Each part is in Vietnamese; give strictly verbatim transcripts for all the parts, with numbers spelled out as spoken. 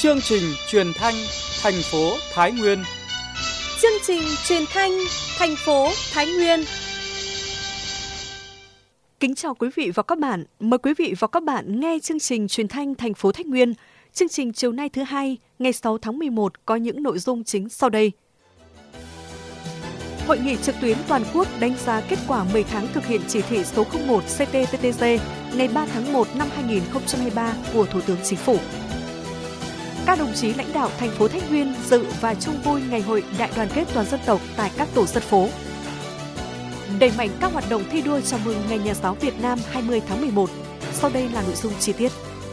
Chương trình truyền thanh thành phố Thái Nguyên. Chương trình truyền thanh thành phố Thái Nguyên. Kính chào quý vị và các bạn. Mời quý vị và các bạn nghe chương trình truyền thanh thành phố Thái Nguyên. Chương trình chiều nay thứ hai, ngày sáu tháng mười một có những nội dung chính sau đây. Hội nghị trực tuyến toàn quốc đánh giá kết quả mười tháng thực hiện chỉ thị số không một C T T T G ngày ba tháng một năm hai nghìn không trăm hai mươi ba của Thủ tướng Chính phủ. Các đồng chí lãnh đạo thành phố Thái Nguyên dự và chung vui ngày hội đại đoàn kết toàn dân tộc tại các tổ dân phố. Đẩy mạnh các hoạt động thi đua chào mừng Ngày Nhà giáo Việt Nam hai mươi tháng mười một. Sau đây là nội dung chi tiết.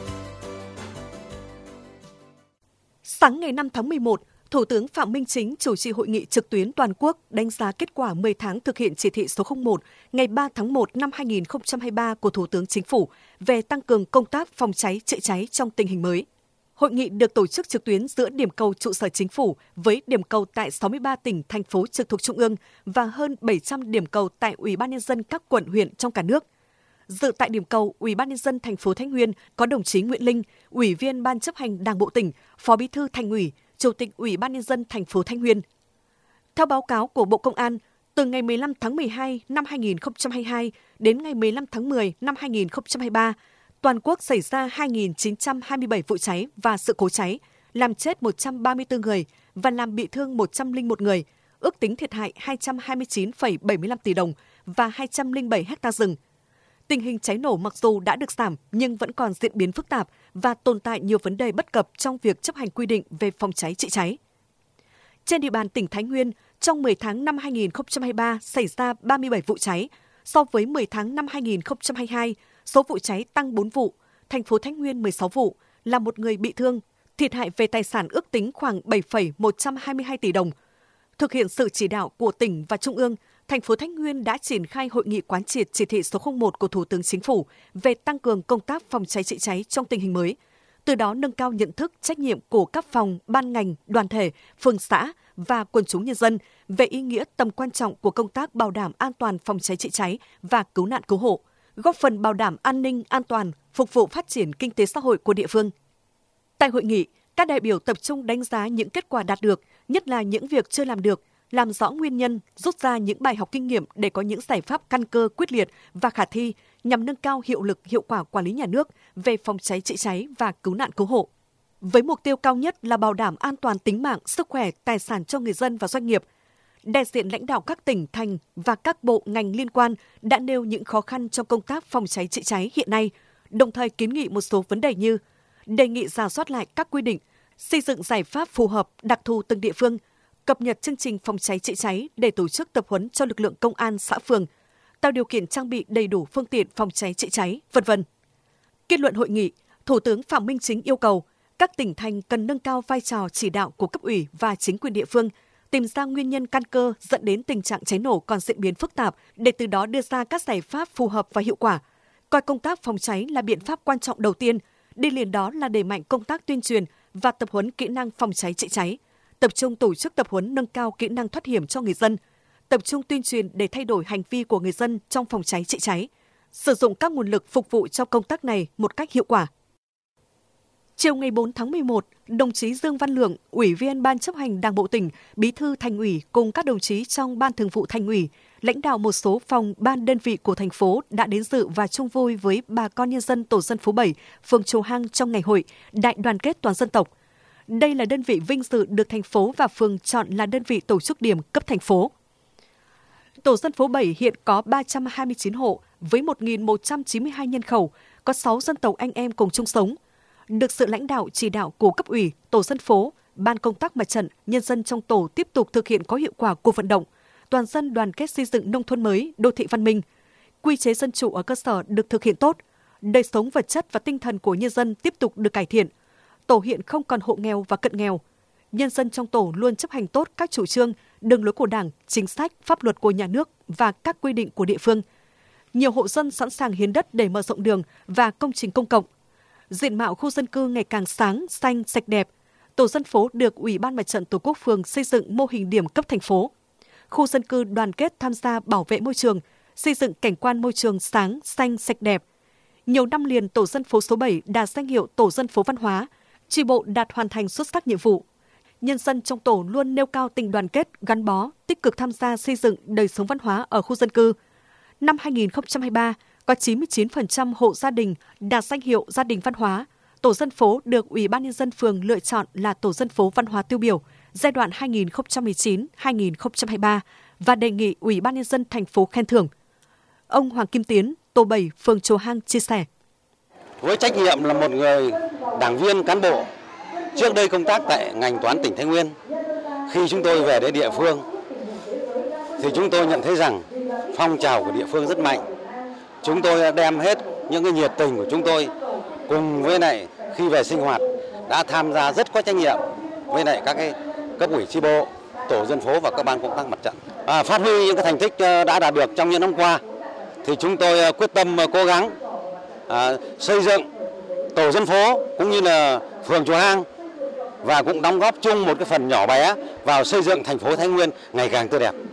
Sáng ngày năm tháng mười một, Thủ tướng Phạm Minh Chính chủ trì hội nghị trực tuyến toàn quốc đánh giá kết quả mười tháng thực hiện chỉ thị số không một ngày ba tháng một năm hai nghìn không trăm hai mươi ba của Thủ tướng Chính phủ về tăng cường công tác phòng cháy chữa cháy trong tình hình mới. Hội nghị được tổ chức trực tuyến giữa điểm cầu trụ sở Chính phủ với điểm cầu tại sáu mươi ba tỉnh, thành phố trực thuộc Trung ương và hơn bảy trăm điểm cầu tại Ủy ban nhân dân các quận huyện trong cả nước. Dự tại điểm cầu, Ủy ban nhân dân thành phố Thái Nguyên có đồng chí Nguyễn Linh, Ủy viên Ban chấp hành Đảng bộ tỉnh, Phó Bí thư Thành ủy, Chủ tịch Ủy ban nhân dân thành phố Thái Nguyên. Theo báo cáo của Bộ Công an, từ ngày mười lăm tháng mười hai năm hai nghìn không trăm hai mươi hai đến ngày mười lăm tháng mười năm hai nghìn không trăm hai mươi ba, toàn quốc xảy ra hai nghìn chín trăm hai mươi bảy vụ cháy và sự cố cháy, làm chết một trăm ba mươi tư người và làm bị thương một trăm lẻ một người, ước tính thiệt hại hai trăm hai mươi chín phẩy bảy mươi lăm tỷ đồng và hai trăm lẻ bảy ha rừng. Tình hình cháy nổ mặc dù đã được giảm nhưng vẫn còn diễn biến phức tạp và tồn tại nhiều vấn đề bất cập trong việc chấp hành quy định về phòng cháy chữa cháy. Trên địa bàn tỉnh Thái Nguyên, trong mười tháng năm hai nghìn không trăm hai mươi ba xảy ra ba mươi bảy vụ cháy, so với mười tháng năm hai nghìn không trăm hai mươi hai, số vụ cháy tăng bốn vụ, thành phố Thái Nguyên mười sáu vụ, làm một người bị thương, thiệt hại về tài sản ước tính khoảng bảy phẩy một trăm hai mươi hai tỷ đồng. Thực hiện sự chỉ đạo của tỉnh và Trung ương, thành phố Thái Nguyên đã triển khai hội nghị quán triệt chỉ thị số không một của Thủ tướng Chính phủ về tăng cường công tác phòng cháy chữa cháy trong tình hình mới. Từ đó nâng cao nhận thức, trách nhiệm của các phòng, ban ngành, đoàn thể, phường xã và quần chúng nhân dân về ý nghĩa tầm quan trọng của công tác bảo đảm an toàn phòng cháy chữa cháy và cứu nạn cứu hộ, góp phần bảo đảm an ninh, an toàn, phục vụ phát triển kinh tế xã hội của địa phương. Tại hội nghị, các đại biểu tập trung đánh giá những kết quả đạt được, nhất là những việc chưa làm được, làm rõ nguyên nhân, rút ra những bài học kinh nghiệm để có những giải pháp căn cơ quyết liệt và khả thi nhằm nâng cao hiệu lực, hiệu quả quản lý nhà nước về phòng cháy chữa cháy và cứu nạn cứu hộ. Với mục tiêu cao nhất là bảo đảm an toàn tính mạng, sức khỏe, tài sản cho người dân và doanh nghiệp, đại diện lãnh đạo các tỉnh, thành và các bộ ngành liên quan đã nêu những khó khăn trong công tác phòng cháy chữa cháy hiện nay, đồng thời kiến nghị một số vấn đề như đề nghị rà soát lại các quy định, xây dựng giải pháp phù hợp đặc thù từng địa phương, cập nhật chương trình phòng cháy chữa cháy để tổ chức tập huấn cho lực lượng công an xã phường, tạo điều kiện trang bị đầy đủ phương tiện phòng cháy chữa cháy, vân vân. Kết luận hội nghị, Thủ tướng Phạm Minh Chính yêu cầu các tỉnh thành cần nâng cao vai trò chỉ đạo của cấp ủy và chính quyền địa phương, tìm ra nguyên nhân căn cơ dẫn đến tình trạng cháy nổ còn diễn biến phức tạp để từ đó đưa ra các giải pháp phù hợp và hiệu quả. Coi công tác phòng cháy là biện pháp quan trọng đầu tiên, đi liền đó là đẩy mạnh công tác tuyên truyền và tập huấn kỹ năng phòng cháy chữa cháy, tập trung tổ chức tập huấn nâng cao kỹ năng thoát hiểm cho người dân, tập trung tuyên truyền để thay đổi hành vi của người dân trong phòng cháy chữa cháy, sử dụng các nguồn lực phục vụ cho công tác này một cách hiệu quả. Chiều ngày bốn tháng mười một, đồng chí Dương Văn Lượng, Ủy viên Ban chấp hành Đảng bộ tỉnh, Bí thư Thành ủy cùng các đồng chí trong Ban Thường vụ Thành ủy, lãnh đạo một số phòng ban đơn vị của thành phố đã đến dự và chung vui với bà con nhân dân tổ dân phố bảy, phường Chầu Hang trong ngày hội đại đoàn kết toàn dân tộc. Đây là đơn vị vinh dự được thành phố và phường chọn là đơn vị tổ chức điểm cấp thành phố. Tổ dân phố bảy hiện có ba trăm hai mươi chín hộ với một nghìn một trăm chín mươi hai nhân khẩu, có sáu dân tộc anh em cùng chung sống. Được sự lãnh đạo chỉ đạo của cấp ủy, tổ dân phố, ban công tác mặt trận, nhân dân trong tổ tiếp tục thực hiện có hiệu quả cuộc vận động, toàn dân đoàn kết xây dựng nông thôn mới, đô thị văn minh. Quy chế dân chủ ở cơ sở được thực hiện tốt, đời sống vật chất và tinh thần của nhân dân tiếp tục được cải thiện. Tổ hiện không còn hộ nghèo và cận nghèo. Nhân dân trong tổ luôn chấp hành tốt các chủ trương, đường lối của Đảng, chính sách, pháp luật của nhà nước và các quy định của địa phương. Nhiều hộ dân sẵn sàng hiến đất để mở rộng đường và công trình công cộng. Diện mạo khu dân cư ngày càng sáng, xanh, sạch đẹp. Tổ dân phố được Ủy ban Mặt trận Tổ quốc phường xây dựng mô hình điểm cấp thành phố. Khu dân cư đoàn kết tham gia bảo vệ môi trường, xây dựng cảnh quan môi trường sáng, xanh, sạch đẹp. Nhiều năm liền tổ dân phố số bảy đạt danh hiệu tổ dân phố văn hóa, chi bộ đạt hoàn thành xuất sắc nhiệm vụ. Nhân dân trong tổ luôn nêu cao tình đoàn kết, gắn bó, tích cực tham gia xây dựng đời sống văn hóa ở khu dân cư. Năm hai nghìn không trăm hai mươi ba, có chín mươi chín phần trăm hộ gia đình đạt danh hiệu gia đình văn hóa. Tổ dân phố được Ủy ban Nhân dân phường lựa chọn là tổ dân phố văn hóa tiêu biểu giai đoạn hai nghìn không trăm mười chín đến hai nghìn không trăm hai mươi ba và đề nghị Ủy ban Nhân dân thành phố khen thưởng. Ông Hoàng Kim Tiến, tổ bảy, phường Chùa Hang chia sẻ. Với trách nhiệm là một người đảng viên cán bộ, trước đây công tác tại ngành toán tỉnh Thái Nguyên, khi chúng tôi về đến địa phương thì chúng tôi nhận thấy rằng phong trào của địa phương rất mạnh. Chúng tôi đã đem hết những cái nhiệt tình của chúng tôi cùng với lại khi về sinh hoạt đã tham gia rất có trách nhiệm với lại các cái cấp ủy chi bộ, tổ dân phố và các ban công tác mặt trận. À, phát huy những cái thành tích đã đạt được trong những năm qua thì chúng tôi quyết tâm cố gắng à, xây dựng tổ dân phố cũng như là phường Chùa Hang và cũng đóng góp chung một cái phần nhỏ bé vào xây dựng thành phố Thái Nguyên ngày càng tươi đẹp.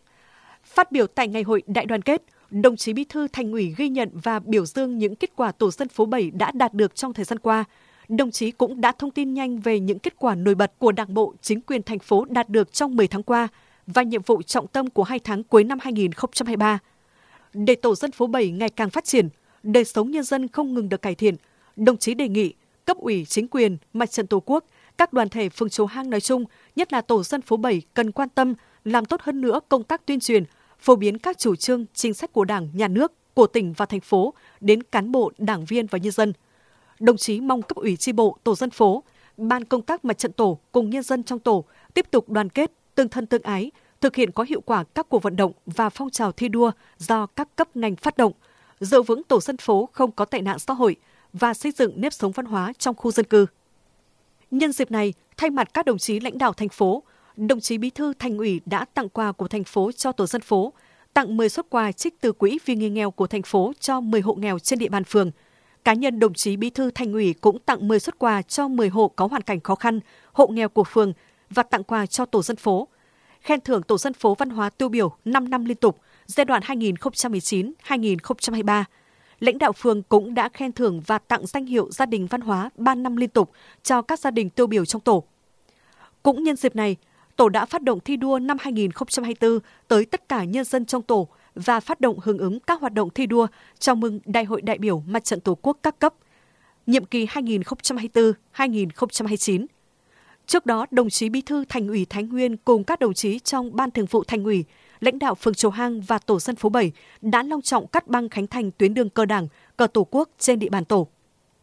Phát biểu tại ngày hội đại đoàn kết, đồng chí Bí thư Thành ủy ghi nhận và biểu dương những kết quả tổ dân phố bảy đã đạt được trong thời gian qua. Đồng chí cũng đã thông tin nhanh về những kết quả nổi bật của Đảng bộ, chính quyền thành phố đạt được trong mười tháng qua và nhiệm vụ trọng tâm của hai tháng cuối năm hai nghìn không trăm hai mươi ba. Để tổ dân phố bảy ngày càng phát triển, đời sống nhân dân không ngừng được cải thiện, đồng chí đề nghị cấp ủy chính quyền, Mặt trận Tổ quốc, các đoàn thể phường Chùa Hang nói chung, nhất là tổ dân phố bảy cần quan tâm, làm tốt hơn nữa công tác tuyên truyền, phổ biến các chủ trương, chính sách của Đảng, Nhà nước, của tỉnh và thành phố đến cán bộ, đảng viên và nhân dân. Đồng chí mong cấp ủy chi bộ, tổ dân phố, ban công tác Mặt trận Tổ cùng nhân dân trong tổ tiếp tục đoàn kết, tương thân tương ái, thực hiện có hiệu quả các cuộc vận động và phong trào thi đua do các cấp ngành phát động, giữ vững tổ dân phố không có tệ nạn xã hội và xây dựng nếp sống văn hóa trong khu dân cư. Nhân dịp này, thay mặt các đồng chí lãnh đạo thành phố, đồng chí Bí thư Thành ủy đã tặng quà của thành phố cho tổ dân phố, tặng mười suất quà trích từ quỹ vì người nghèo của thành phố cho mười hộ nghèo trên địa bàn phường. Cá nhân đồng chí Bí thư Thành ủy cũng tặng mười suất quà cho mười hộ có hoàn cảnh khó khăn, hộ nghèo của phường và tặng quà cho tổ dân phố. Khen thưởng tổ dân phố văn hóa tiêu biểu năm năm liên tục, giai đoạn hai nghìn không trăm mười chín đến hai nghìn không trăm hai mươi ba. Lãnh đạo phường cũng đã khen thưởng và tặng danh hiệu gia đình văn hóa ba năm liên tục cho các gia đình tiêu biểu trong tổ. Cũng nhân dịp này, tổ đã phát động thi đua năm hai nghìn không trăm hai mươi tư tới tất cả nhân dân trong tổ và phát động hưởng ứng các hoạt động thi đua chào mừng Đại hội đại biểu Mặt trận Tổ quốc các cấp, nhiệm kỳ hai nghìn không trăm hai mươi tư đến hai nghìn không trăm hai mươi chín. Trước đó, đồng chí Bí thư Thành ủy Thái Nguyên cùng các đồng chí trong Ban Thường vụ Thành ủy, lãnh đạo phường Chùa Hang và tổ dân phố bảy đã long trọng cắt băng khánh thành tuyến đường cờ Đảng, cờ Tổ quốc trên địa bàn tổ.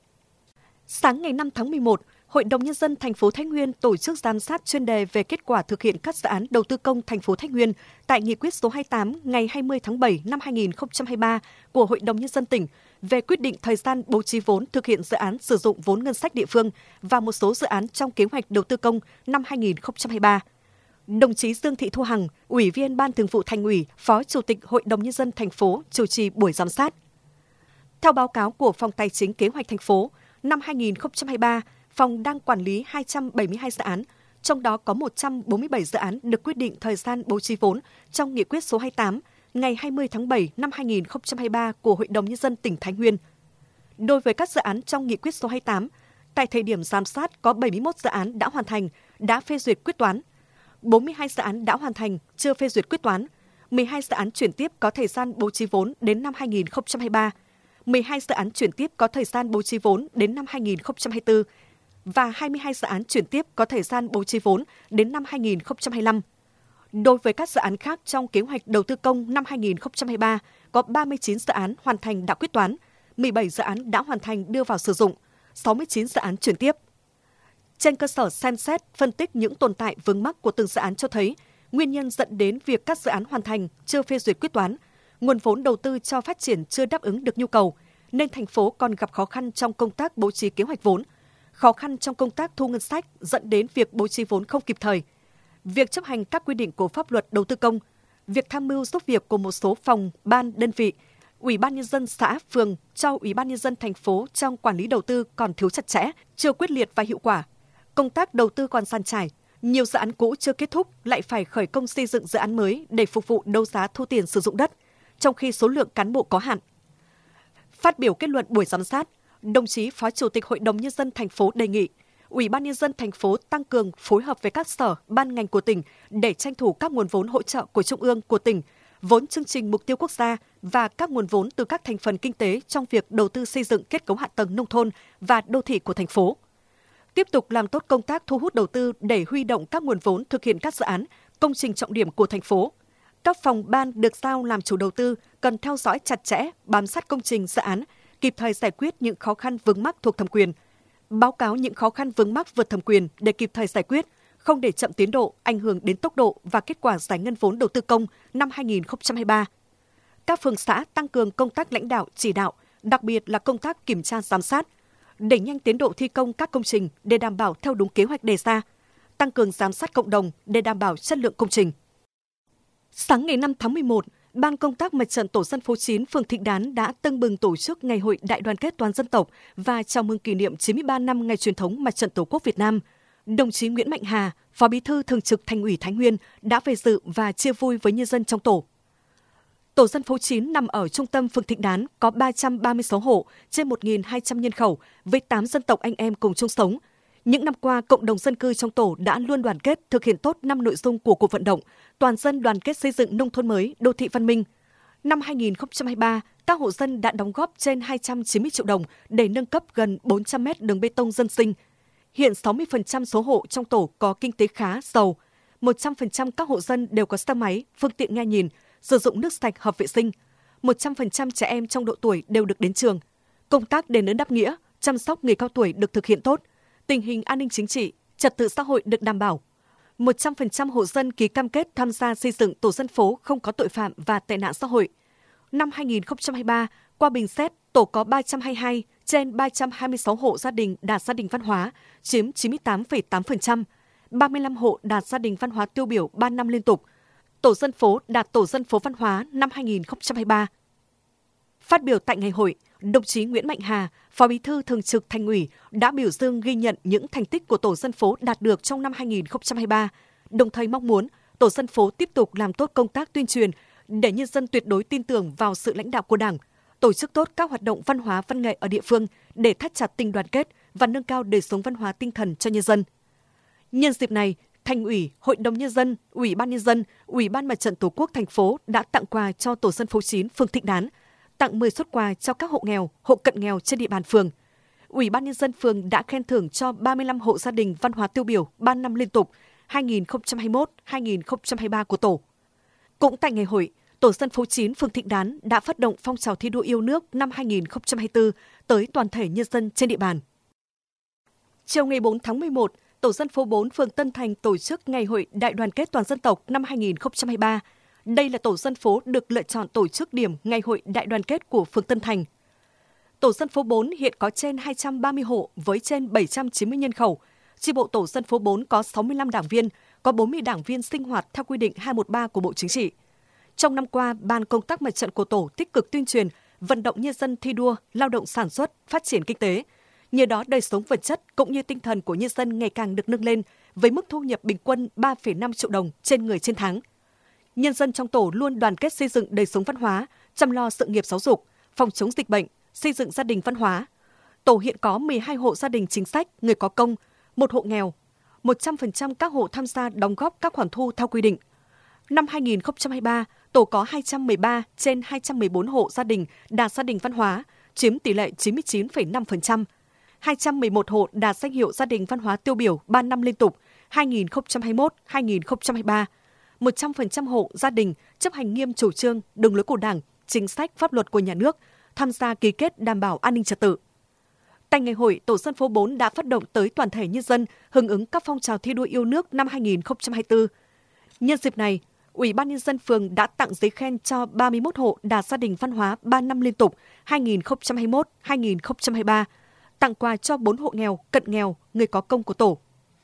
Sáng ngày năm tháng mười một, Hội đồng Nhân dân thành phố Thái Nguyên tổ chức giám sát chuyên đề về kết quả thực hiện các dự án đầu tư công thành phố Thái Nguyên tại Nghị quyết số hai mươi tám ngày hai mươi tháng bảy năm hai nghìn không trăm hai mươi ba của Hội đồng Nhân dân tỉnh về quyết định thời gian bố trí vốn thực hiện dự án sử dụng vốn ngân sách địa phương và một số dự án trong kế hoạch đầu tư công năm hai nghìn không trăm hai mươi ba. Đồng chí Dương Thị Thu Hằng, Ủy viên Ban Thường vụ Thành ủy, Phó Chủ tịch Hội đồng Nhân dân thành phố chủ trì buổi giám sát. Theo báo cáo của Phòng Tài chính Kế hoạch thành phố, năm hai nghìn không trăm hai mươi ba, Phòng đang quản lý hai trăm bảy mươi hai dự án, trong đó có một trăm bốn mươi bảy dự án được quyết định thời gian bố trí vốn trong Nghị quyết số hai mươi tám ngày hai mươi tháng bảy năm hai nghìn không trăm hai mươi ba của Hội đồng Nhân dân tỉnh Thái Nguyên. Đối với các dự án trong Nghị quyết số hai mươi tám, tại thời điểm giám sát có bảy mươi mốt dự án đã hoàn thành, đã phê duyệt quyết toán, bốn mươi hai dự án đã hoàn thành, chưa phê duyệt quyết toán, mười hai dự án chuyển tiếp có thời gian bố trí vốn đến năm hai nghìn không trăm hai mươi ba, mười hai dự án chuyển tiếp có thời gian bố trí vốn đến năm hai nghìn không trăm hai mươi tư và hai mươi hai dự án chuyển tiếp có thời gian bố trí vốn đến năm hai nghìn không trăm hai mươi lăm. Đối với các dự án khác trong kế hoạch đầu tư công năm hai nghìn không trăm hai mươi ba, có ba mươi chín dự án hoàn thành đã quyết toán, mười bảy dự án đã hoàn thành đưa vào sử dụng, sáu mươi chín dự án chuyển tiếp. Trên cơ sở xem xét, phân tích những tồn tại vướng mắc của từng dự án cho thấy, nguyên nhân dẫn đến việc các dự án hoàn thành chưa phê duyệt quyết toán, nguồn vốn đầu tư cho phát triển chưa đáp ứng được nhu cầu, nên thành phố còn gặp khó khăn trong công tác bố trí kế hoạch vốn, khó khăn trong công tác thu ngân sách dẫn đến việc bố trí vốn không kịp thời, việc chấp hành các quy định của pháp luật đầu tư công, việc tham mưu giúp việc của một số phòng, ban, đơn vị, Ủy ban Nhân dân xã, phường cho Ủy ban Nhân dân thành phố trong quản lý đầu tư còn thiếu chặt chẽ, chưa quyết liệt và hiệu quả. Công tác đầu tư còn dàn trải, nhiều dự án cũ chưa kết thúc lại phải khởi công xây dựng dự án mới để phục vụ đấu giá thu tiền sử dụng đất, trong khi số lượng cán bộ có hạn. Phát biểu kết luận buổi giám sát, đồng chí Phó Chủ tịch Hội đồng Nhân dân thành phố đề nghị Ủy ban Nhân dân thành phố tăng cường phối hợp với các sở, ban ngành của tỉnh để tranh thủ các nguồn vốn hỗ trợ của Trung ương, của tỉnh, vốn chương trình mục tiêu quốc gia và các nguồn vốn từ các thành phần kinh tế trong việc đầu tư xây dựng kết cấu hạ tầng nông thôn và đô thị của thành phố. Tiếp tục làm tốt công tác thu hút đầu tư để huy động các nguồn vốn thực hiện các dự án, công trình trọng điểm của thành phố. Các phòng ban được giao làm chủ đầu tư cần theo dõi chặt chẽ, bám sát công trình dự án, kịp thời giải quyết những khó khăn vướng mắc thuộc thẩm quyền, báo cáo những khó khăn vướng mắc vượt thẩm quyền để kịp thời giải quyết, không để chậm tiến độ, ảnh hưởng đến tốc độ và kết quả giải ngân vốn đầu tư công năm hai nghìn không trăm hai mươi ba. Các phường xã tăng cường công tác lãnh đạo, chỉ đạo, đặc biệt là công tác kiểm tra giám sát, đẩy nhanh tiến độ thi công các công trình để đảm bảo theo đúng kế hoạch đề ra, tăng cường giám sát cộng đồng để đảm bảo chất lượng công trình. Sáng ngày năm tháng mười một, Ban công tác Mặt trận Tổ dân phố chín phường Thịnh Đán đã tưng bừng tổ chức Ngày hội Đại đoàn kết toàn dân tộc và chào mừng kỷ niệm chín mươi ba năm ngày truyền thống Mặt trận Tổ quốc Việt Nam. Đồng chí Nguyễn Mạnh Hà, Phó Bí thư Thường trực Thành ủy Thái Nguyên đã về dự và chia vui với nhân dân trong tổ. Tổ dân phố chín nằm ở trung tâm phường Thịnh Đán, có ba trăm ba mươi sáu hộ trên một nghìn hai trăm nhân khẩu với tám dân tộc anh em cùng chung sống. Những năm qua, cộng đồng dân cư trong tổ đã luôn đoàn kết thực hiện tốt năm nội dung của cuộc vận động toàn dân đoàn kết xây dựng nông thôn mới, đô thị văn minh. Năm hai nghìn không trăm hai mươi ba, các hộ dân đã đóng góp trên hai trăm chín mươi triệu đồng để nâng cấp gần bốn trăm mét đường bê tông dân sinh. Hiện sáu mươi phần trăm số hộ trong tổ có kinh tế khá, giàu. một trăm phần trăm các hộ dân đều có xe máy, phương tiện nghe nhìn, sử dụng nước sạch hợp vệ sinh. một trăm phần trăm trẻ em trong độ tuổi đều được đến trường. Công tác đền ơn đáp nghĩa, chăm sóc người cao tuổi được thực hiện tốt. Tình hình an ninh chính trị, trật tự xã hội được đảm bảo. một trăm phần trăm hộ dân ký cam kết tham gia xây dựng tổ dân phố không có tội phạm và tệ nạn xã hội. Năm hai nghìn không trăm hai mươi ba, qua bình xét, tổ có ba trăm hai mươi hai trên ba trăm hai mươi sáu hộ gia đình đạt gia đình văn hóa, chiếm chín mươi tám phẩy tám phần trăm. ba mươi lăm hộ đạt gia đình văn hóa tiêu biểu ba năm liên tục. Tổ dân phố đạt tổ dân phố văn hóa năm hai nghìn không trăm hai mươi ba. Phát biểu tại ngày hội, đồng chí Nguyễn Mạnh Hà, Phó Bí thư Thường trực Thành ủy đã biểu dương ghi nhận những thành tích của tổ dân phố đạt được trong năm hai nghìn không trăm hai mươi ba, đồng thời mong muốn tổ dân phố tiếp tục làm tốt công tác tuyên truyền để nhân dân tuyệt đối tin tưởng vào sự lãnh đạo của Đảng, tổ chức tốt các hoạt động văn hóa văn nghệ ở địa phương để thắt chặt tình đoàn kết và nâng cao đời sống văn hóa tinh thần cho nhân dân. Nhân dịp này, Thành ủy, Hội đồng Nhân dân, Ủy ban Nhân dân, Ủy ban Mặt trận Tổ quốc thành phố đã tặng quà cho tổ dân phố chín phường Thịnh Đán, tặng mười suất quà cho các hộ nghèo, hộ cận nghèo trên địa bàn phường. Ủy ban Nhân dân phường đã khen thưởng cho ba mươi lăm hộ gia đình văn hóa tiêu biểu ba năm liên tục hai nghìn không trăm hai mươi mốt đến hai nghìn không trăm hai mươi ba của tổ. Cũng tại ngày hội, tổ dân phố chín phường Thịnh Đán đã phát động phong trào thi đua yêu nước năm hai nghìn không trăm hai mươi tư tới toàn thể nhân dân trên địa bàn. Chiều ngày bốn tháng mười một, tổ dân phố bốn phường Tân Thành tổ chức Ngày hội Đại đoàn kết toàn dân tộc năm hai nghìn không trăm hai mươi ba. Đây là tổ dân phố được lựa chọn tổ chức điểm Ngày hội Đại đoàn kết của phường Tân Thành. Tổ dân phố bốn hiện có trên hai trăm ba mươi hộ với trên bảy trăm chín mươi nhân khẩu. Chi bộ tổ dân phố bốn có sáu mươi lăm đảng viên, có bốn mươi đảng viên sinh hoạt theo quy định hai một ba của Bộ Chính trị. Trong năm qua, Ban công tác mặt trận của tổ tích cực tuyên truyền, vận động nhân dân thi đua, lao động sản xuất, phát triển kinh tế. Nhờ đó, đời sống vật chất cũng như tinh thần của nhân dân ngày càng được nâng lên với mức thu nhập bình quân ba phẩy năm triệu đồng trên người trên tháng. Nhân dân trong tổ luôn đoàn kết xây dựng đời sống văn hóa, chăm lo sự nghiệp giáo dục, phòng chống dịch bệnh, xây dựng gia đình văn hóa. Tổ hiện có mười hai hộ gia đình chính sách, người có công, một hộ nghèo. một trăm phần trăm các hộ tham gia đóng góp các khoản thu theo quy định. Năm hai nghìn không trăm hai mươi ba, tổ có hai trăm mười ba trên hai trăm mười bốn hộ gia đình đạt gia đình văn hóa, chiếm tỷ lệ chín mươi chín phẩy năm phần trăm. hai trăm mười một hộ đạt danh hiệu gia đình văn hóa tiêu biểu ba năm liên tục hai nghìn không trăm hai mươi mốt đến hai nghìn không trăm hai mươi ba. một trăm phần trăm hộ gia đình chấp hành nghiêm chủ trương, đường lối của Đảng, chính sách pháp luật của nhà nước, tham gia ký kết đảm bảo an ninh trật tự. Tại ngày hội, tổ dân phố bốn đã phát động tới toàn thể nhân dân hưởng ứng các phong trào thi đua yêu nước năm hai nghìn không trăm hai mươi tư. Nhân dịp này, Ủy ban Nhân dân phường đã tặng giấy khen cho ba mươi mốt hộ đạt gia đình văn hóa ba năm liên tục hai nghìn không trăm hai mươi mốt đến hai nghìn không trăm hai mươi ba, tặng quà cho bốn hộ nghèo, cận nghèo, người có công của tổ.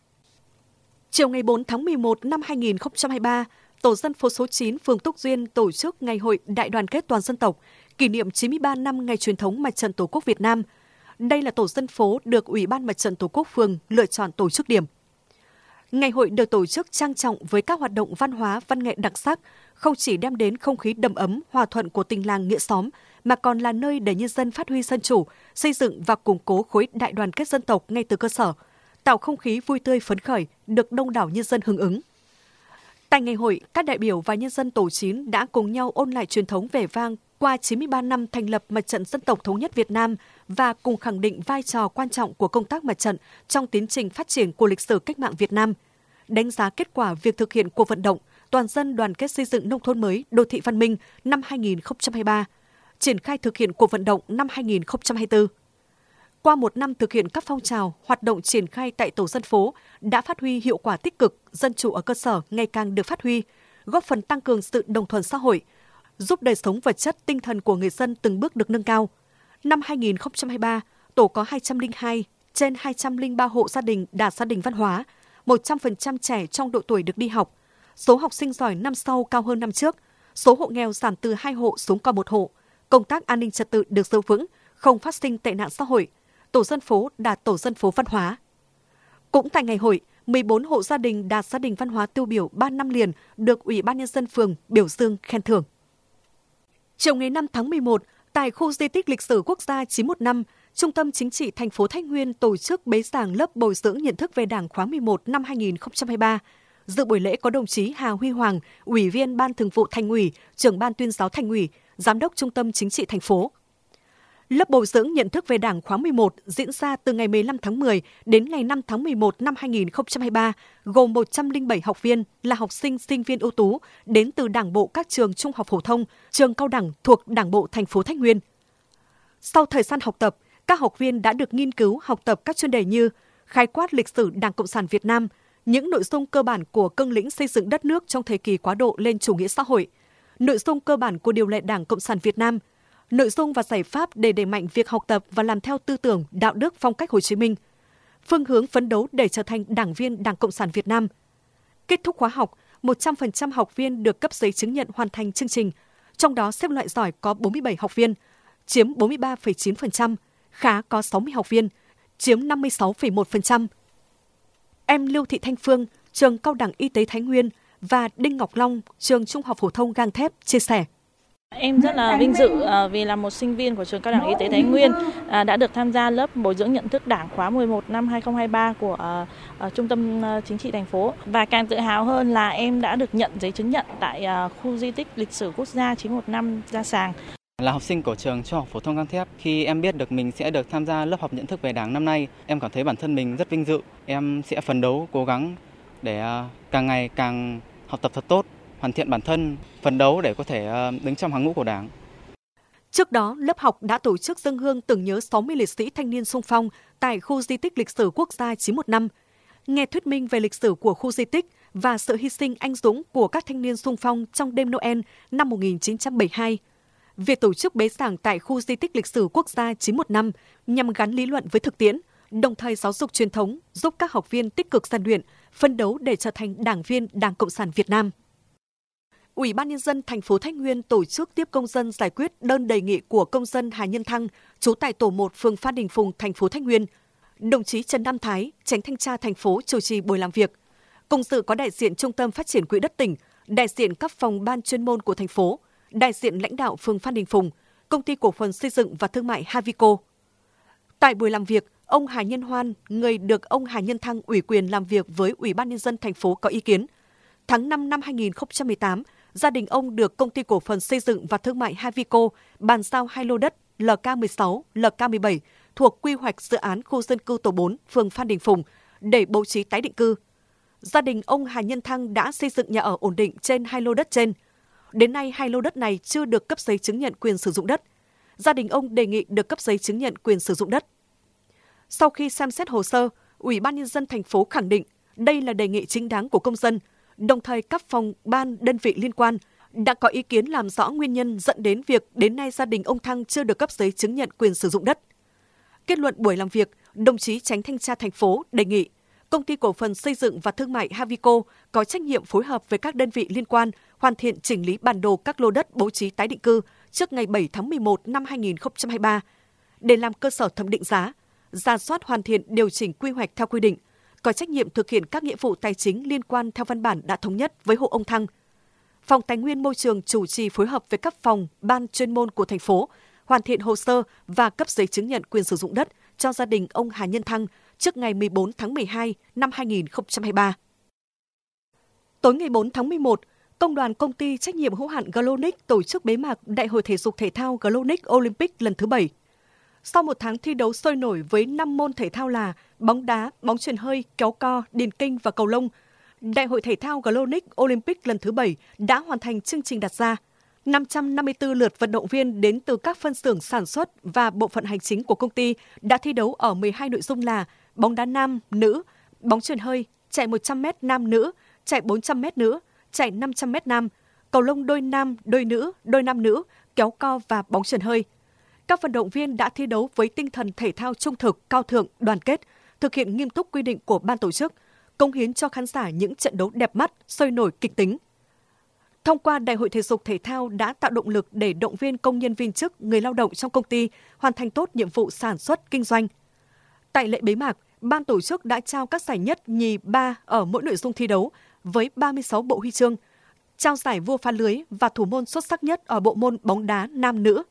Chiều ngày bốn tháng mười một năm hai nghìn không trăm hai mươi ba, tổ dân phố số chín phường Túc Duyên tổ chức Ngày hội Đại đoàn kết toàn dân tộc, kỷ niệm chín mươi ba năm ngày truyền thống Mặt trận Tổ quốc Việt Nam. Đây là tổ dân phố được Ủy ban Mặt trận Tổ quốc phường lựa chọn tổ chức điểm. Ngày hội được tổ chức trang trọng với các hoạt động văn hóa, văn nghệ đặc sắc, không chỉ đem đến không khí đầm ấm, hòa thuận của tình làng nghĩa xóm, mà còn là nơi để nhân dân phát huy dân chủ, xây dựng và củng cố khối đại đoàn kết dân tộc ngay từ cơ sở, tạo không khí vui tươi phấn khởi, được đông đảo nhân dân hưởng ứng. Tại ngày hội, các đại biểu và nhân dân Tổ chín đã cùng nhau ôn lại truyền thống vẻ vang qua chín mươi ba năm thành lập Mặt trận Dân tộc Thống nhất Việt Nam và cùng khẳng định vai trò quan trọng của công tác mặt trận trong tiến trình phát triển của lịch sử cách mạng Việt Nam, đánh giá kết quả việc thực hiện cuộc vận động toàn dân đoàn kết xây dựng nông thôn mới, đô thị văn minh năm hai nghìn không trăm hai mươi ba, triển khai thực hiện cuộc vận động năm hai nghìn không trăm hai mươi tư. Qua một năm thực hiện các phong trào, hoạt động triển khai tại tổ dân phố đã phát huy hiệu quả tích cực, dân chủ ở cơ sở ngày càng được phát huy, góp phần tăng cường sự đồng thuận xã hội, giúp đời sống vật chất, tinh thần của người dân từng bước được nâng cao. Năm hai nghìn không trăm hai mươi ba, tổ có hai trăm lẻ hai trên hai trăm lẻ ba hộ gia đình đạt gia đình văn hóa, một trăm phần trăm trẻ trong độ tuổi được đi học. Số học sinh giỏi năm sau cao hơn năm trước, số hộ nghèo giảm từ hai hộ xuống còn một hộ. Công tác an ninh trật tự được giữ vững, không phát sinh tệ nạn xã hội. Tổ dân phố đạt tổ dân phố văn hóa. Cũng tại ngày hội, mười bốn hộ gia đình đạt gia đình văn hóa tiêu biểu ba năm liền được Ủy ban Nhân dân phường biểu dương khen thưởng. Chiều ngày năm tháng mười một, tại khu di tích lịch sử quốc gia chín một năm, Trung tâm Chính trị thành phố Thái Nguyên tổ chức bế giảng lớp bồi dưỡng nhận thức về Đảng khóa mười một năm hai nghìn không trăm hai mươi ba. Dự buổi lễ có đồng chí Hà Huy Hoàng, Ủy viên Ban Thường vụ Thành ủy, Trưởng Ban Tuyên giáo Thành ủy, Giám đốc Trung tâm Chính trị thành phố. Lớp bồi dưỡng nhận thức về Đảng khóa mười một diễn ra từ ngày mười lăm tháng mười đến ngày năm tháng mười một năm hai nghìn không trăm hai mươi ba, gồm một trăm lẻ bảy học viên là học sinh, sinh viên ưu tú đến từ Đảng bộ các trường trung học phổ thông, trường cao đẳng thuộc Đảng bộ thành phố Thái Nguyên. Sau thời gian học tập, các học viên đã được nghiên cứu học tập các chuyên đề như khái quát lịch sử Đảng Cộng sản Việt Nam, những nội dung cơ bản của cương lĩnh xây dựng đất nước trong thời kỳ quá độ lên chủ nghĩa xã hội, nội dung cơ bản của điều lệ Đảng Cộng sản Việt Nam, nội dung và giải pháp để đẩy mạnh việc học tập và làm theo tư tưởng, đạo đức, phong cách Hồ Chí Minh, phương hướng phấn đấu để trở thành đảng viên Đảng Cộng sản Việt Nam. Kết thúc khóa học, một trăm phần trăm học viên được cấp giấy chứng nhận hoàn thành chương trình, trong đó xếp loại giỏi có bốn mươi bảy học viên, chiếm bốn mươi ba phẩy chín phần trăm, khá có sáu mươi học viên, chiếm năm mươi sáu phẩy một phần trăm. Em Lưu Thị Thanh Phương, trường Cao đẳng Y tế Thái Nguyên và Đinh Ngọc Long, trường Trung học phổ thông Gang Thép chia sẻ. Em rất là vinh dự vì là một sinh viên của trường Cao đẳng Y tế Thái Nguyên đã được tham gia lớp bồi dưỡng nhận thức Đảng khóa mười một năm hai nghìn không trăm hai mươi ba của Trung tâm Chính trị thành phố. Và càng tự hào hơn là em đã được nhận giấy chứng nhận tại khu di tích lịch sử quốc gia chín một năm Gia Sàng. Là học sinh của trường Trung học phổ thông Gang Thép, khi em biết được mình sẽ được tham gia lớp học nhận thức về Đảng năm nay, em cảm thấy bản thân mình rất vinh dự. Em sẽ phấn đấu, cố gắng để càng ngày càng học tập thật tốt, hoàn thiện bản thân, phấn đấu để có thể đứng trong hàng ngũ của Đảng. Trước đó, lớp học đã tổ chức dâng hương tưởng nhớ sáu mươi liệt sĩ thanh niên xung phong tại khu di tích lịch sử quốc gia chín một năm, nghe thuyết minh về lịch sử của khu di tích và sự hy sinh anh dũng của các thanh niên xung phong trong đêm Noel năm một nghìn chín trăm bảy mươi hai. Việc tổ chức bế giảng tại khu di tích lịch sử quốc gia chín một năm nhằm gắn lý luận với thực tiễn, đồng thời giáo dục truyền thống, giúp các học viên tích cực rèn luyện, phấn đấu để trở thành đảng viên Đảng Cộng sản Việt Nam. Ủy ban Nhân dân thành phố Thái Nguyên tổ chức tiếp công dân giải quyết đơn đề nghị của công dân Hà Nhân Thăng, trú tại tổ một phường Phan Đình Phùng, thành phố Thái Nguyên. Đồng chí Trần Nam Thái, Chánh thanh tra thành phố chủ trì buổi làm việc. Cùng dự có đại diện Trung tâm Phát triển Quỹ đất tỉnh, đại diện các phòng ban chuyên môn của thành phố, đại diện lãnh đạo phường Phan Đình Phùng, Công ty Cổ phần Xây dựng và Thương mại Havico. Tại buổi làm việc, ông Hà Nhân Hoan, người được ông Hà Nhân Thăng ủy quyền làm việc với Ủy ban Nhân dân thành phố có ý kiến. Tháng năm năm hai nghìn không trăm mười tám, gia đình ông được Công ty Cổ phần Xây dựng và Thương mại Havico bàn giao hai lô đất L K mười sáu, L K mười bảy thuộc quy hoạch dự án khu dân cư tổ bốn, phường Phan Đình Phùng để bố trí tái định cư. Gia đình ông Hà Nhân Thăng đã xây dựng nhà ở ổn định trên hai lô đất trên. Đến nay, hai lô đất này chưa được cấp giấy chứng nhận quyền sử dụng đất. Gia đình ông đề nghị được cấp giấy chứng nhận quyền sử dụng đất. Sau khi xem xét hồ sơ, Ủy ban Nhân dân thành phố khẳng định đây là đề nghị chính đáng của công dân, đồng thời các phòng, ban, đơn vị liên quan đã có ý kiến làm rõ nguyên nhân dẫn đến việc đến nay gia đình ông Thăng chưa được cấp giấy chứng nhận quyền sử dụng đất. Kết luận buổi làm việc, đồng chí Chánh thanh tra thành phố đề nghị Công ty Cổ phần Xây dựng và Thương mại Havico có trách nhiệm phối hợp với các đơn vị liên quan hoàn thiện chỉnh lý bản đồ các lô đất bố trí tái định cư trước ngày bảy tháng mười một năm hai nghìn không trăm hai mươi ba để làm cơ sở thẩm định giá, rà soát hoàn thiện điều chỉnh quy hoạch theo quy định, có trách nhiệm thực hiện các nghĩa vụ tài chính liên quan theo văn bản đã thống nhất với hộ ông Thăng. Phòng Tài nguyên Môi trường chủ trì phối hợp với các phòng, ban chuyên môn của thành phố hoàn thiện hồ sơ và cấp giấy chứng nhận quyền sử dụng đất cho gia đình ông Hà Nhân Thăng trước ngày mười bốn tháng mười hai năm hai nghìn không trăm hai mươi ba. Tối ngày bốn tháng mười một, Công đoàn Công ty Trách nhiệm hữu hạn Glonic tổ chức bế mạc Đại hội Thể dục Thể thao Glonic Olympic lần thứ bảy. Sau một tháng thi đấu sôi nổi với năm môn thể thao là bóng đá, bóng chuyền hơi, kéo co, điền kinh và cầu lông, Đại hội Thể thao Glonic Olympic lần thứ bảy đã hoàn thành chương trình đặt ra. năm trăm năm mươi tư lượt vận động viên đến từ các phân xưởng sản xuất và bộ phận hành chính của công ty đã thi đấu ở mười hai nội dung là bóng đá nam, nữ, bóng chuyền hơi, chạy một trăm mét nam nữ, chạy bốn trăm mét nữ, chạy năm trăm mét nam, cầu lông đôi nam, đôi nữ, đôi nam nữ, kéo co và bóng chuyền hơi. Các vận động viên đã thi đấu với tinh thần thể thao trung thực, cao thượng, đoàn kết, thực hiện nghiêm túc quy định của ban tổ chức, cống hiến cho khán giả những trận đấu đẹp mắt, sôi nổi, kịch tính. Thông qua Đại hội Thể dục Thể thao đã tạo động lực để động viên công nhân viên chức, người lao động trong công ty hoàn thành tốt nhiệm vụ sản xuất, kinh doanh. Tại lễ bế mạc, ban tổ chức đã trao các giải nhất, nhì, ba ở mỗi nội dung thi đấu với ba mươi sáu bộ huy chương, trao giải vua phá lưới và thủ môn xuất sắc nhất ở bộ môn bóng đá nam nữ.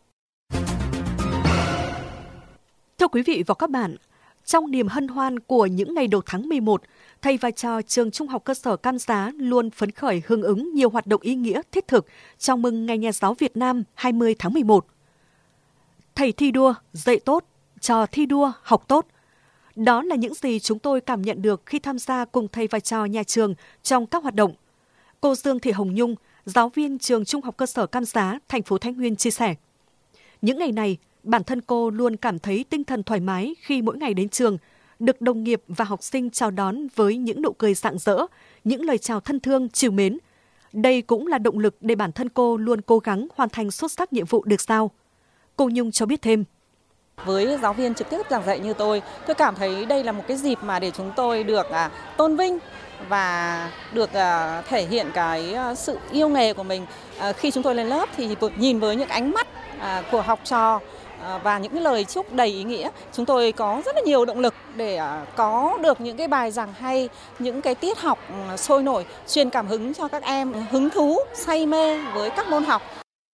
Thưa quý vị và các bạn, trong niềm hân hoan của những ngày đầu tháng mười một, thầy và trò trường Trung học cơ sở Cam Giá luôn phấn khởi hưởng ứng nhiều hoạt động ý nghĩa thiết thực chào mừng Ngày Nhà giáo Việt Nam hai mươi tháng mười một. Thầy thi đua, dạy tốt, trò thi đua, học tốt. Đó là những gì chúng tôi cảm nhận được khi tham gia cùng thầy và trò nhà trường trong các hoạt động. Cô Dương Thị Hồng Nhung, giáo viên trường Trung học cơ sở Cam Giá, thành phố Thái Nguyên chia sẻ. Những ngày này, bản thân cô luôn cảm thấy tinh thần thoải mái khi mỗi ngày đến trường, được đồng nghiệp và học sinh chào đón với những nụ cười rạng rỡ, những lời chào thân thương, trìu mến. Đây cũng là động lực để bản thân cô luôn cố gắng hoàn thành xuất sắc nhiệm vụ được giao. Cô Nhung cho biết thêm. Với giáo viên trực tiếp giảng dạy như tôi, tôi cảm thấy đây là một cái dịp mà để chúng tôi được à, tôn vinh và được à, thể hiện cái à, sự yêu nghề của mình. À, khi chúng tôi lên lớp thì nhìn với những ánh mắt à, của học trò à, và những cái lời chúc đầy ý nghĩa, chúng tôi có rất là nhiều động lực để à, có được những cái bài giảng hay, những cái tiết học à, sôi nổi, truyền cảm hứng cho các em hứng thú, say mê với các môn học.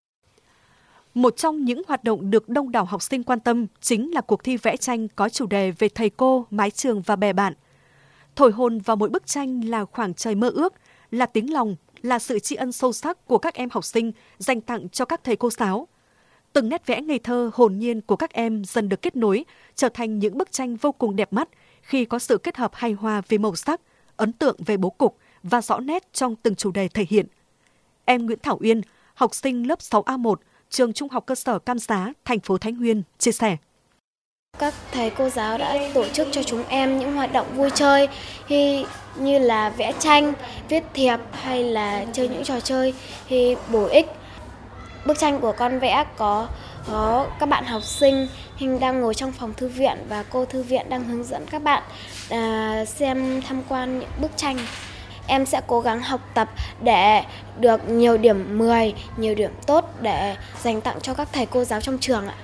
Một trong những hoạt động được đông đảo học sinh quan tâm chính là cuộc thi vẽ tranh có chủ đề về thầy cô, mái trường và bè bạn. Thổi hồn vào mỗi bức tranh là khoảng trời mơ ước, là tiếng lòng, là sự tri ân sâu sắc của các em học sinh dành tặng cho các thầy cô giáo. Từng nét vẽ ngây thơ, hồn nhiên của các em dần được kết nối, trở thành những bức tranh vô cùng đẹp mắt khi có sự kết hợp hài hòa về màu sắc, ấn tượng về bố cục và rõ nét trong từng chủ đề thể hiện. Em Nguyễn Thảo Uyên, học sinh lớp sáu A một, trường Trung học cơ sở Cam Giá, thành phố Thái Nguyên, chia sẻ. Các thầy cô giáo đã tổ chức cho chúng em những hoạt động vui chơi như là vẽ tranh, viết thiệp hay là chơi những trò chơi bổ ích. Bức tranh của con vẽ có, có các bạn học sinh đang ngồi trong phòng thư viện và cô thư viện đang hướng dẫn các bạn à, xem tham quan những bức tranh. Em sẽ cố gắng học tập để được nhiều điểm mười, nhiều điểm tốt để dành tặng cho các thầy cô giáo trong trường ạ.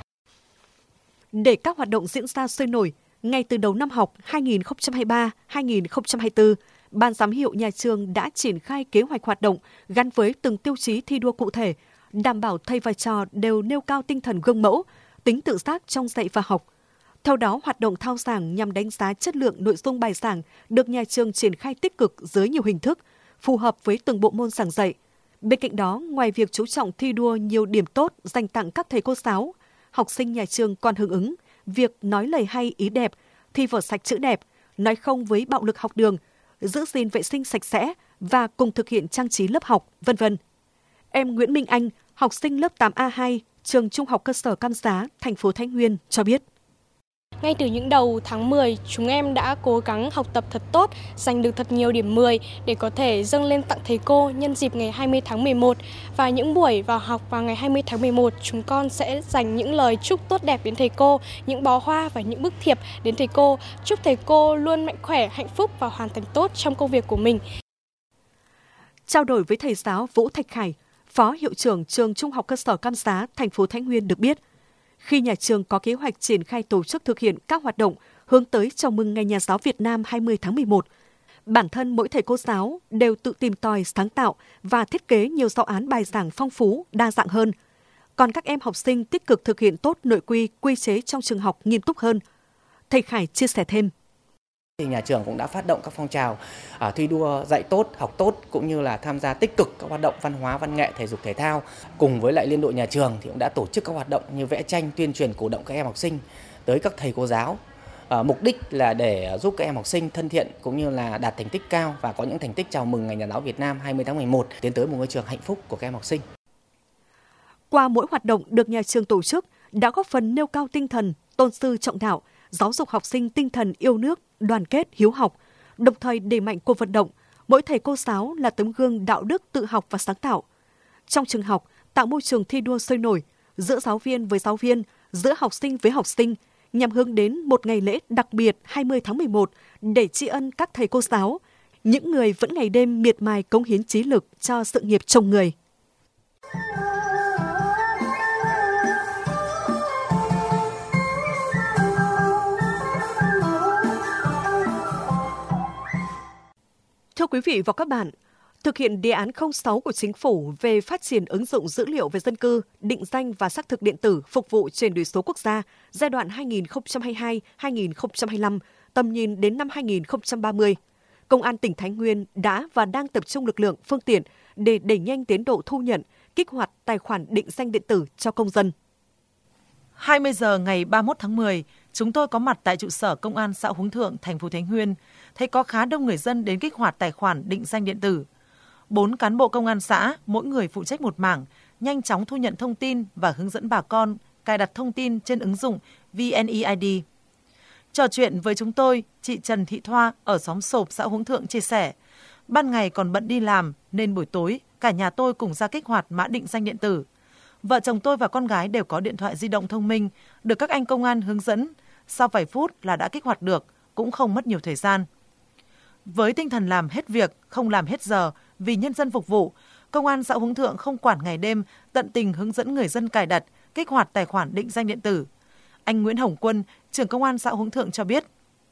Để các hoạt động diễn ra sôi nổi, ngay từ đầu năm học hai nghìn không trăm hai mươi ba hai nghìn không trăm hai mươi tư, Ban giám hiệu nhà trường đã triển khai kế hoạch hoạt động gắn với từng tiêu chí thi đua cụ thể, đảm bảo thầy và trò đều nêu cao tinh thần gương mẫu, tính tự giác trong dạy và học. Theo đó, hoạt động thao giảng nhằm đánh giá chất lượng nội dung bài giảng được nhà trường triển khai tích cực dưới nhiều hình thức, phù hợp với từng bộ môn giảng dạy. Bên cạnh đó, ngoài việc chú trọng thi đua nhiều điểm tốt dành tặng các thầy cô giáo, học sinh nhà trường còn hưởng ứng việc nói lời hay ý đẹp, thi vở sạch chữ đẹp, nói không với bạo lực học đường, giữ gìn vệ sinh sạch sẽ và cùng thực hiện trang trí lớp học, vân vân. Em Nguyễn Minh Anh, học sinh lớp tám A hai, trường Trung học cơ sở Cam Giá, thành phố Thái Nguyên cho biết. Ngay từ những đầu tháng mười, chúng em đã cố gắng học tập thật tốt, giành được thật nhiều điểm mười để có thể dâng lên tặng thầy cô nhân dịp ngày hai mươi tháng mười một. Và những buổi vào học vào ngày hai mươi tháng mười một, chúng con sẽ dành những lời chúc tốt đẹp đến thầy cô, những bó hoa và những bức thiệp đến thầy cô. Chúc thầy cô luôn mạnh khỏe, hạnh phúc và hoàn thành tốt trong công việc của mình. Trao đổi với thầy giáo Vũ Thạch Khải, Phó Hiệu trưởng trường Trung học cơ sở Cam Giá, thành phố Thái Nguyên được biết, khi nhà trường có kế hoạch triển khai tổ chức thực hiện các hoạt động hướng tới chào mừng Ngày Nhà giáo Việt Nam hai mươi tháng mười một, bản thân mỗi thầy cô giáo đều tự tìm tòi, sáng tạo và thiết kế nhiều giáo án bài giảng phong phú, đa dạng hơn. Còn các em học sinh tích cực thực hiện tốt nội quy, quy chế trong trường học nghiêm túc hơn. Thầy Khải chia sẻ thêm. Thì nhà trường cũng đã phát động các phong trào à, thi đua dạy tốt, học tốt cũng như là tham gia tích cực các hoạt động văn hóa, văn nghệ, thể dục thể thao. Cùng với lại liên đội nhà trường thì cũng đã tổ chức các hoạt động như vẽ tranh, tuyên truyền cổ động các em học sinh tới các thầy cô giáo. À, mục đích là để giúp các em học sinh thân thiện cũng như là đạt thành tích cao và có những thành tích chào mừng Ngày Nhà giáo Việt Nam hai mươi tháng mười một, tiến tới một ngôi trường hạnh phúc của các em học sinh. Qua mỗi hoạt động được nhà trường tổ chức đã góp phần nêu cao tinh thần tôn sư trọng đạo, giáo dục học sinh tinh thần yêu nước, đoàn kết, hiếu học, đồng thời đẩy mạnh cuộc vận động mỗi thầy cô giáo là tấm gương đạo đức tự học và sáng tạo. Trong trường học, tạo môi trường thi đua sôi nổi giữa giáo viên với giáo viên, giữa học sinh với học sinh, nhằm hướng đến một ngày lễ đặc biệt hai mươi tháng mười một để tri ân các thầy cô giáo, những người vẫn ngày đêm miệt mài cống hiến trí lực cho sự nghiệp trồng người. Thưa quý vị và các bạn, thực hiện đề án không sáu của Chính phủ về phát triển ứng dụng dữ liệu về dân cư, định danh và xác thực điện tử phục vụ chuyển đổi số quốc gia giai đoạn hai nghìn không trăm hai mươi hai đến hai nghìn không trăm hai mươi lăm, tầm nhìn đến năm hai nghìn không trăm ba mươi, Công an tỉnh Thái Nguyên đã và đang tập trung lực lượng, phương tiện để đẩy nhanh tiến độ thu nhận, kích hoạt tài khoản định danh điện tử cho công dân. hai mươi giờ ngày ba mươi mốt tháng mười, chúng tôi có mặt tại trụ sở Công an xã Hướng Thượng, thành phố Thái Nguyên, thấy có khá đông người dân đến kích hoạt tài khoản định danh điện tử. Bốn cán bộ công an xã, mỗi người phụ trách một mảng, nhanh chóng thu nhận thông tin và hướng dẫn bà con cài đặt thông tin trên ứng dụng vê en e i đê. Trò chuyện với chúng tôi, chị Trần Thị Thoa ở xóm Sộp, xã Hướng Thượng chia sẻ, ban ngày còn bận đi làm nên buổi tối cả nhà tôi cùng ra kích hoạt mã định danh điện tử. Vợ chồng tôi và con gái đều có điện thoại di động thông minh, được các anh công an hướng dẫn. Sau vài phút là đã kích hoạt được, cũng không mất nhiều thời gian. Với tinh thần làm hết việc, không làm hết giờ, vì nhân dân phục vụ, Công an xã Hướng Thượng không quản ngày đêm, tận tình hướng dẫn người dân cài đặt, kích hoạt tài khoản định danh điện tử. Anh Nguyễn Hồng Quân, trưởng Công an xã Hướng Thượng cho biết,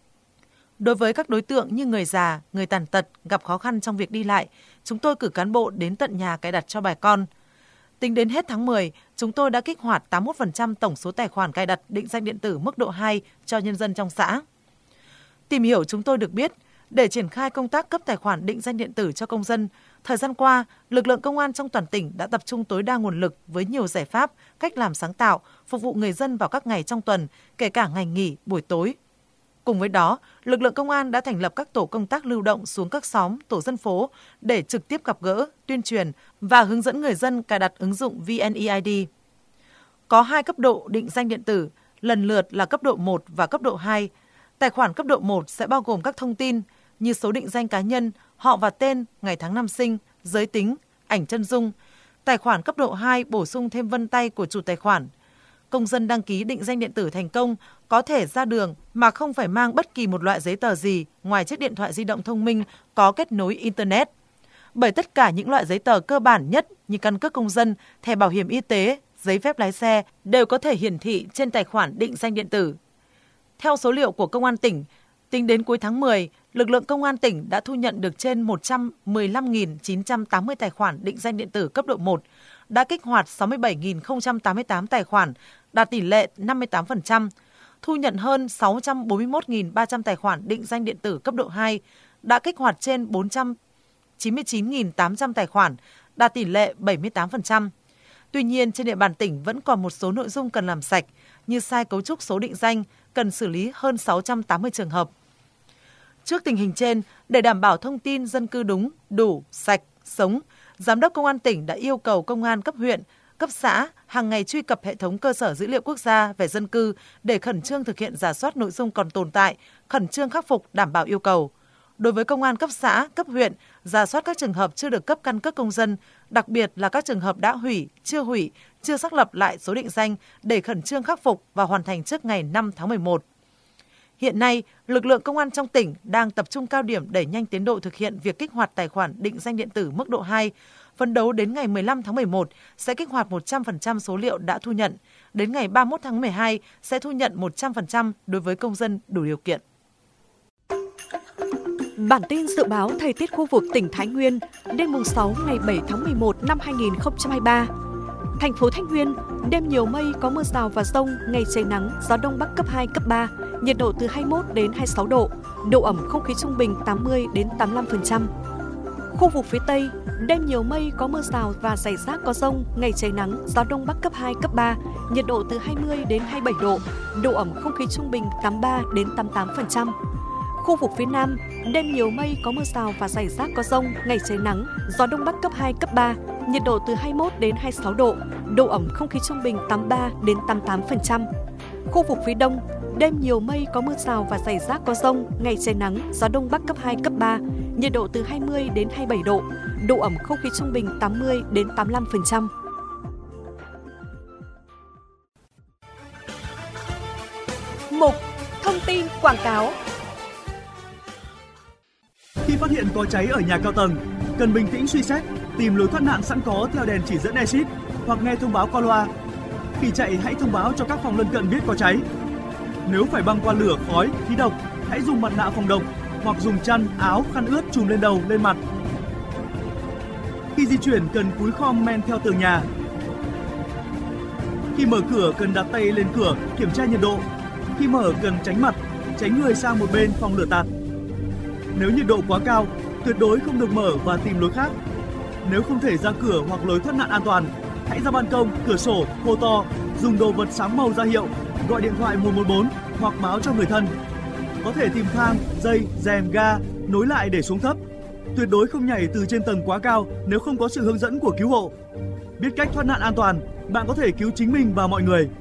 đối với các đối tượng như người già, người tàn tật gặp khó khăn trong việc đi lại, chúng tôi cử cán bộ đến tận nhà cài đặt cho bà con. Tính đến hết tháng mười, chúng tôi đã kích hoạt tám mươi mốt phần trăm tổng số tài khoản cài đặt định danh điện tử mức độ hai cho nhân dân trong xã. Tìm hiểu chúng tôi được biết, để triển khai công tác cấp tài khoản định danh điện tử cho công dân, thời gian qua, lực lượng công an trong toàn tỉnh đã tập trung tối đa nguồn lực với nhiều giải pháp, cách làm sáng tạo, phục vụ người dân vào các ngày trong tuần, kể cả ngày nghỉ, buổi tối. Cùng với đó, lực lượng công an đã thành lập các tổ công tác lưu động xuống các xóm, tổ dân phố để trực tiếp gặp gỡ, tuyên truyền và hướng dẫn người dân cài đặt ứng dụng vê en e i đê. Có hai cấp độ định danh điện tử, lần lượt là cấp độ một và cấp độ hai. Tài khoản cấp độ một sẽ bao gồm các thông tin như số định danh cá nhân, họ và tên, ngày tháng năm sinh, giới tính, ảnh chân dung. Tài khoản cấp độ hai bổ sung thêm vân tay của chủ tài khoản. Công dân đăng ký định danh điện tử thành công có thể ra đường mà không phải mang bất kỳ một loại giấy tờ gì ngoài chiếc điện thoại di động thông minh có kết nối Internet. Bởi tất cả những loại giấy tờ cơ bản nhất như căn cước công dân, thẻ bảo hiểm y tế, giấy phép lái xe đều có thể hiển thị trên tài khoản định danh điện tử. Theo số liệu của Công an tỉnh, tính đến cuối tháng mười, lực lượng Công an tỉnh đã thu nhận được trên một trăm mười lăm nghìn chín trăm tám mươi tài khoản định danh điện tử cấp độ một, đã kích hoạt sáu mươi bảy nghìn không trăm tám mươi tám tài khoản, đạt tỷ lệ năm mươi tám phần trăm, thu nhận hơn sáu trăm bốn mươi mốt nghìn ba trăm tài khoản định danh điện tử cấp độ hai, đã kích hoạt trên bốn trăm chín mươi chín nghìn tám trăm tài khoản, đạt tỷ lệ bảy mươi tám phần trăm. Tuy nhiên, trên địa bàn tỉnh vẫn còn một số nội dung cần làm sạch, như sai cấu trúc số định danh, cần xử lý hơn sáu trăm tám mươi trường hợp. Trước tình hình trên, để đảm bảo thông tin dân cư đúng, đủ, sạch, sống, Giám đốc Công an tỉnh đã yêu cầu Công an cấp huyện, cấp xã hàng ngày truy cập hệ thống cơ sở dữ liệu quốc gia về dân cư để khẩn trương thực hiện rà soát nội dung còn tồn tại, khẩn trương khắc phục đảm bảo yêu cầu. Đối với công an cấp xã, cấp huyện, rà soát các trường hợp chưa được cấp căn cước công dân, đặc biệt là các trường hợp đã hủy, chưa hủy, chưa xác lập lại số định danh để khẩn trương khắc phục và hoàn thành trước ngày năm tháng mười một. Hiện nay, lực lượng công an trong tỉnh đang tập trung cao điểm đẩy nhanh tiến độ thực hiện việc kích hoạt tài khoản định danh điện tử mức độ hai. Phấn đấu đến ngày mười lăm tháng mười một sẽ kích hoạt một trăm phần trăm số liệu đã thu nhận. Đến ngày ba mươi mốt tháng mười hai sẽ thu nhận một trăm phần trăm đối với công dân đủ điều kiện. Bản tin dự báo thời tiết khu vực tỉnh Thái Nguyên đêm mùng sáu ngày bảy tháng mười một năm hai nghìn không trăm hai mươi ba. Thành phố Thái Nguyên, đêm nhiều mây có mưa rào và dông, ngày trời nắng, gió đông bắc cấp hai, cấp ba, nhiệt độ từ hai mươi mốt đến hai mươi sáu độ, độ ẩm không khí trung bình tám mươi đến tám mươi lăm phần trăm. Khu vực phía Tây, đêm nhiều mây, có mưa rào và rải rác có dông, ngày trời nắng, gió đông bắc cấp hai, cấp ba, nhiệt độ từ hai mươi đến hai mươi bảy độ, độ ẩm không khí trung bình tám mươi ba đến tám mươi tám phần trăm. Khu vực phía Nam, đêm nhiều mây, có mưa rào và rải rác có dông, ngày trời nắng, gió đông bắc cấp hai, cấp ba, nhiệt độ từ hai mươi mốt đến hai mươi sáu độ, độ ẩm không khí trung bình tám mươi ba đến tám mươi tám phần trăm. Khu vực phía Đông, đêm nhiều mây, có mưa rào và rải rác có dông, ngày trời nắng, gió đông bắc cấp hai, cấp ba, nhiệt độ từ hai mươi đến hai mươi bảy độ, độ ẩm không khí trung bình tám mươi đến tám mươi lăm phần trăm. Mục thông tin quảng cáo. Khi phát hiện có cháy ở nhà cao tầng, cần bình tĩnh suy xét, tìm lối thoát nạn sẵn có theo đèn chỉ dẫn exit hoặc nghe thông báo qua loa. Khi chạy hãy thông báo cho các phòng lân cận biết có cháy. Nếu phải băng qua lửa, khói, khí độc, hãy dùng mặt nạ phòng độc hoặc dùng chăn, áo, khăn ướt trùm lên đầu, lên mặt. Khi di chuyển cần cúi khom men theo tường nhà. Khi mở cửa cần đặt tay lên cửa kiểm tra nhiệt độ. Khi mở cần tránh mặt, tránh người sang một bên phòng lửa tạt. Nếu nhiệt độ quá cao, tuyệt đối không được mở và tìm lối khác. Nếu không thể ra cửa hoặc lối thoát nạn an toàn, hãy ra ban công, cửa sổ, hô to, dùng đồ vật sáng màu ra hiệu, gọi điện thoại một một bốn hoặc báo cho người thân. Có thể tìm thang, dây, rèm, ga, nối lại để xuống thấp. Tuyệt đối không nhảy từ trên tầng quá cao nếu không có sự hướng dẫn của cứu hộ. Biết cách thoát nạn an toàn, bạn có thể cứu chính mình và mọi người.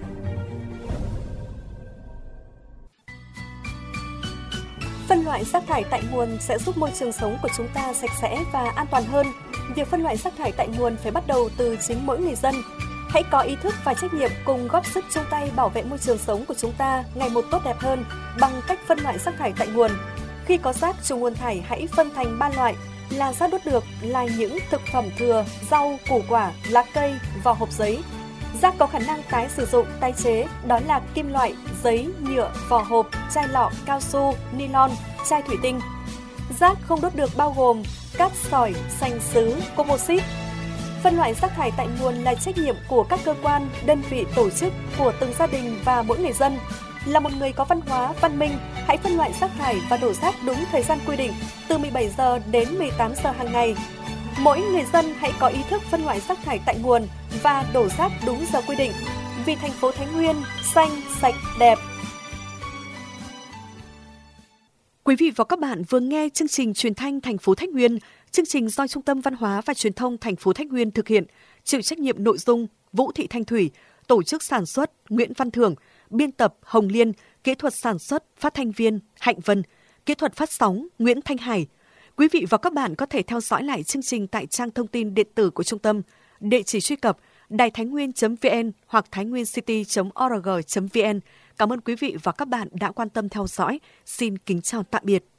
Phân loại rác thải tại nguồn sẽ giúp môi trường sống của chúng ta sạch sẽ và an toàn hơn. Việc phân loại rác thải tại nguồn phải bắt đầu từ chính mỗi người dân. Hãy có ý thức và trách nhiệm cùng góp sức chung tay bảo vệ môi trường sống của chúng ta ngày một tốt đẹp hơn bằng cách phân loại rác thải tại nguồn. Khi có rác trùng nguồn thải hãy phân thành ba loại là rác đốt được, là những thực phẩm thừa, rau, củ quả, lá cây, vỏ hộp giấy. Rác có khả năng tái sử dụng, tái chế, đó là kim loại, giấy, nhựa, vỏ hộp, chai lọ, cao su, nylon, chai thủy tinh. Rác không đốt được bao gồm cát sỏi, sành sứ, composite. Phân loại rác thải tại nguồn là trách nhiệm của các cơ quan, đơn vị, tổ chức, của từng gia đình và mỗi người dân. Là một người có văn hóa, văn minh, hãy phân loại rác thải và đổ rác đúng thời gian quy định, từ mười bảy giờ đến mười tám giờ hàng ngày. Mỗi người dân hãy có ý thức phân loại rác thải tại nguồn và đổ rác đúng giờ quy định. Vì thành phố Thái Nguyên xanh, sạch, đẹp. Quý vị và các bạn vừa nghe chương trình truyền thanh thành phố Thái Nguyên. Chương trình do Trung tâm Văn hóa và Truyền thông thành phố Thái Nguyên thực hiện, chịu trách nhiệm nội dung Vũ Thị Thanh Thủy, tổ chức sản xuất Nguyễn Văn Thưởng, biên tập Hồng Liên, kỹ thuật sản xuất phát thanh viên Hạnh Vân, kỹ thuật phát sóng Nguyễn Thanh Hải. Quý vị và các bạn có thể theo dõi lại chương trình tại trang thông tin điện tử của trung tâm, địa chỉ truy cập đài thái nguyên chấm vn hoặc thái nguyên city chấm org chấm vn. Cảm ơn quý vị và các bạn đã quan tâm theo dõi. Xin kính chào tạm biệt.